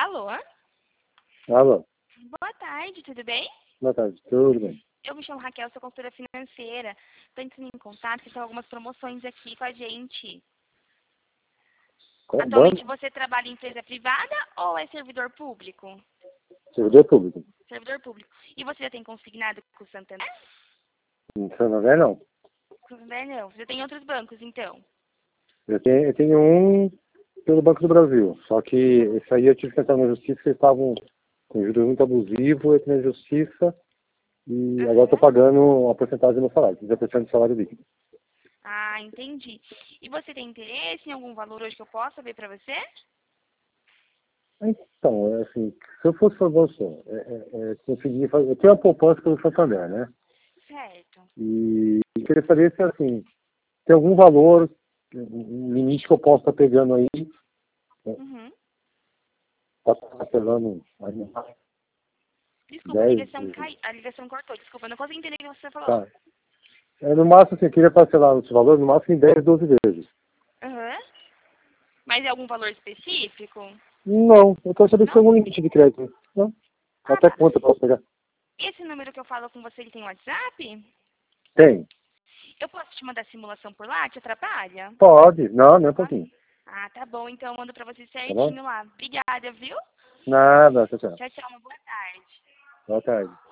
Alô? Alô, Boa tarde, tudo bem? boa tarde, tudo bem? Eu me chamo Raquel, sou consultora financeira. Estou entrando em contato, que tem algumas promoções aqui com a gente. Qual Atualmente banco? você trabalha em empresa privada ou é servidor público? Servidor público. Servidor público. E você já tem consignado com o Santander? Não sou não, não. Com o Santander não. Você tem outros bancos, então? Eu tenho um pelo Banco do Brasil, só que esse aí eu tive que entrar na justiça, porque eles estavam com juros muito abusivo, eu entrei na justiça e agora estou Aham. pagando uma porcentagem do meu salário, 15% do salário líquido. Ah, entendi. E você tem interesse em algum valor hoje que eu possa ver para você? Então, é assim, se eu fosse para você, conseguir fazer, eu tenho uma poupança pelo Santander, né? Certo. E queria saber se, assim, tem algum valor, um limite que eu posso estar pegando aí, Uhum. tá parcelando aí, Desculpa, 10 a ligação cortou. Desculpa, eu não consegui entender o que você falou. tá. No máximo, assim, eu queria parcelar esse valor, no máximo em 10, 12 vezes. Aham. Mas é algum valor específico? Não, eu quero saber se tem Não? algum limite de crédito. Não? Ah, Até tá. quanto eu posso pegar? Esse número que eu falo com você, ele tem WhatsApp? Tem. Eu posso te mandar simulação por lá? Te atrapalha? Pode. Não, não é um Tá? pouquinho. Ah, tá bom. Então eu mando pra você Tá bom? certinho lá. Obrigada, viu? Nada, tchau, tchau. Tchau, tchau. Uma boa tarde. Boa tarde.